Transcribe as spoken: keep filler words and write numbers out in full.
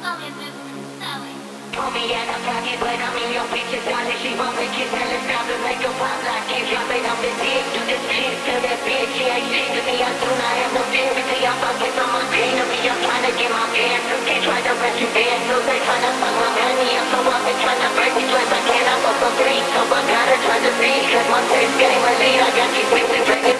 Pull me out of pocket, but I'm in your bitch's wallet. She want me kiss, tell her stop and make her pop like it. Drop it on the dick, do this shit to that bitch. She ain't shit to me, I do not have no charity. I'm fucking on my pain to me, I'm trying to get my pants. They try to rush you in, so they trying to fuck my money. I'm so up and trying to break me twice. I can't, I'm up for three. So I gotta try to see, cause my face game a lead. I got these whips and drinking.